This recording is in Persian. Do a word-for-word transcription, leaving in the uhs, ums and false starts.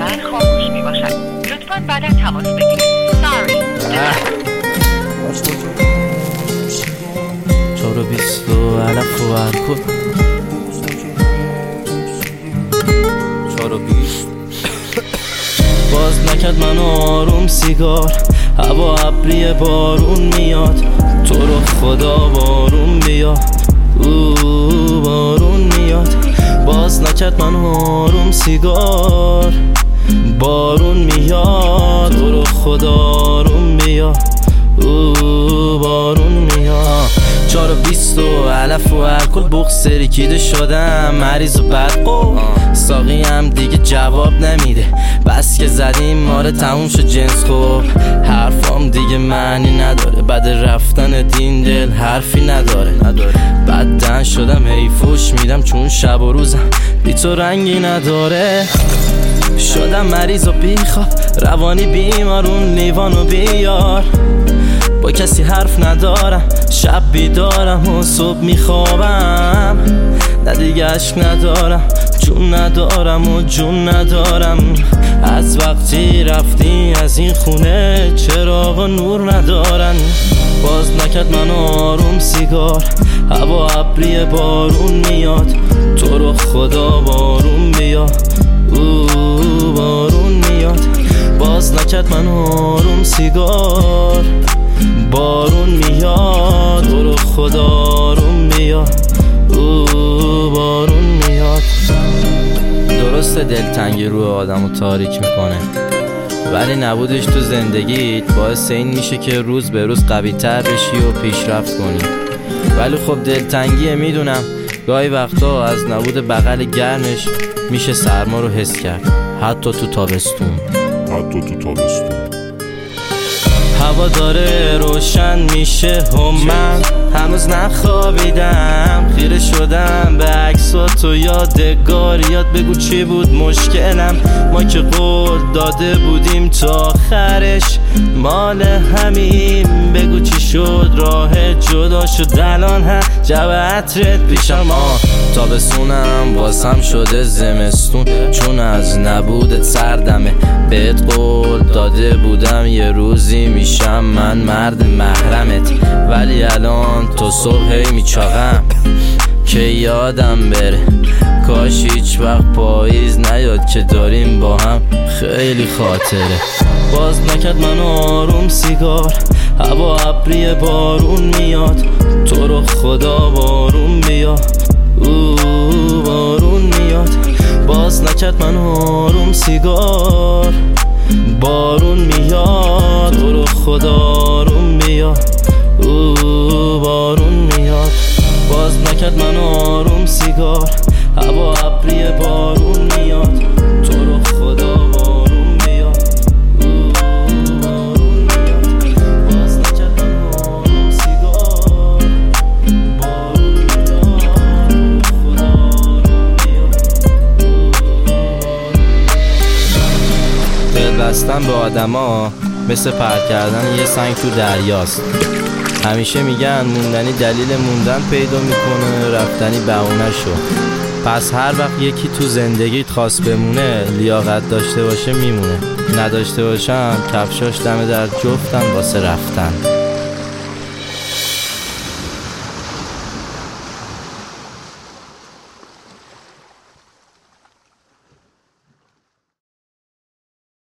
معمولا خاموش می باشد. لطفاً بعدا تماس بگیرید. Sorry. چهار و بیست و علف و الکل چهار و بیست باز نکرد من آروم سیگار، هوا ابری بارون میاد، تو رو خدا بارون بیا، او بارون میاد. باز نکرد من آروم سیگار، بارون میاد، تو رو خدا آروم بیا، او بارون میاد. چهار و بیست و علف و الکل بوق سرکیده شدم، مریض و بدقو ساقی هم دیگه جواب نمیده، بس که زدیم ماره تموم شد جنس. خوب حرفام دیگه معنی نداره، بعد رفتن دین دل حرفی نداره بدن شدم هی فوش میدم، چون شب و روزم بی تو رنگی نداره. شدم مریض و بیخواب، روانی بیمارون لیوانو بیار، با کسی حرف ندارم، شب بیدارم و صبح میخوابم، نه دیگه عشق ندارم، جون ندارم و جون ندارم. از وقتی رفتی از این خونه چراغ و نور ندارن. باز نکرد من آروم سیگار، هوا ابری بارون میاد، تو رو خدا بارون بیا، او بارون میاد. باز نکرد من آروم سیگار، بارون میاد، تو رو خدا آروم بیا، او بارون میاد. درسته دلتنگی روی آدمو تاریک میکنه، ولی نبودش تو زندگیت باعث این میشه که روز به روز قوی تر بشی و پیشرفت کنی. ولی خب دلتنگیه، میدونم گاهی وقتا از نبود بغل گرمش میشه سرما رو حس کرد، حتی تو تابستون حتی تو تابستون هوا داره روشن میشه و من هنوز نخوابیدم، خیره شدم به عکسات و یادگاریات. بگو چی بود مشکلم، ما که قول داده بودیم تا آخرش مال همیم. بگو چی شد راه جدا شد الان هم جو عطرت پیشم. ما تابستونم واسم شده زمستون، چون از نبودت سردمه. بهت قول داده بودم یه روزی میشم من مرد محرمت، ولی الان تو صبح میچاقم که یادم بره. کاش هیچ وقت پاییز نیاد که داریم با هم خیلی خاطره. باز نکرد من آروم سیگار، هوا ابری بارون میاد، تو رو خدا بارون بیا، او بارون میاد. باز نکرد من آروم سیگار، بارون میاد، تو رو خدا آروم بیا، او بارون میاد. باز نکرد من آروم سیگار، هوا ابری بارون میاد، تو رو خدا بارون بیا، او بارون میاد. باز نکرد من آروم سیگار، بارون میاد، تو رو خدا آروم بیا، دل بستن به آدما مثل پرت کردن یه سنگ تو دریاست. همیشه میگن موندنی دلیل موندن پیدا میکنه، رفتنی بهونه شو. پس هر وقت یکی تو زندگیت خواست بمونه، لیاقت داشته باشه میمونه، نداشته باشم کفشاش دم در جفتن واسه رفتن.